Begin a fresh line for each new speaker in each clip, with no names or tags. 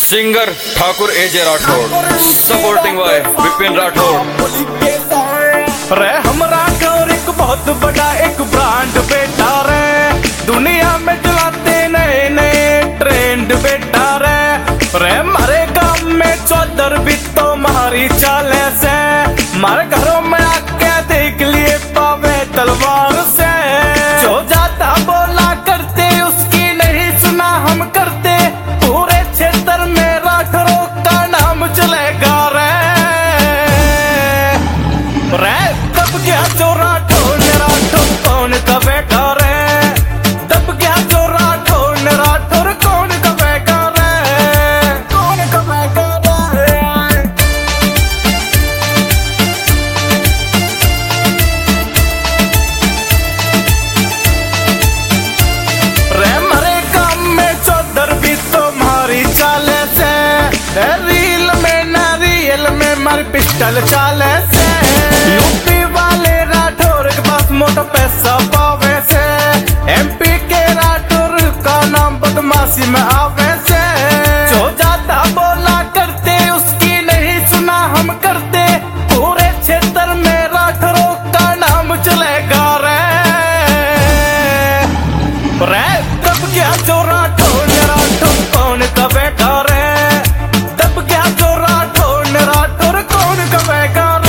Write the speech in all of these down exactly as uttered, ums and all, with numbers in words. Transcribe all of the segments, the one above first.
Singer Thakur AJ Rathore, supporting by Vipin Rathore.
रे हम राठौर एक बहुत बड़ा एक ब्रांड बेटा रे, दुनिया में चलाते नए नए ट्रेंड बेटा रे। रे मारे गांव में चौधर भी तो मारी चाले से, मारे घरों में आके देख लिए पावे तलवार से। जो जाता बोला करते उसकी नहीं सुना हम करते, पूरे क्षेत्र में राठौरों का नाम चलेगा रे। रे तब क्या जो राठौर ने राठौर कौन का बेटा रे, तब क्या जो राठौर ने राठौर कौन का बेटा रे, कौन का बेटा रे। रे मरे काम में चौधर भी तो मारी चाले से, रील में ना रियल में मारी पिस्टल चाले से। यूपी वाले राठौर के पास मोटा पैसा पावे से, एमपी के राठौर का नाम बदमाशी में आवे से। जो जाता बोला करते उसकी नहीं सुना हम करते, पूरे क्षेत्र में राठौरों का नाम चलेगा रे। रे तब क्या जो राठौर ने राठौर कौन का बेटा रे, तब क्या जो राठौर ने राठौर कौन का बेटा रे।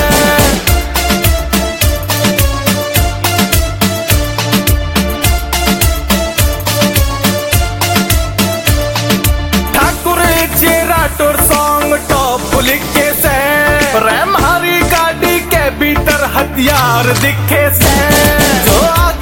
Thakur AJ Rathore song top लिखे से, रे हमारी गाड़ी के भीतर हथियार दिखे से। जो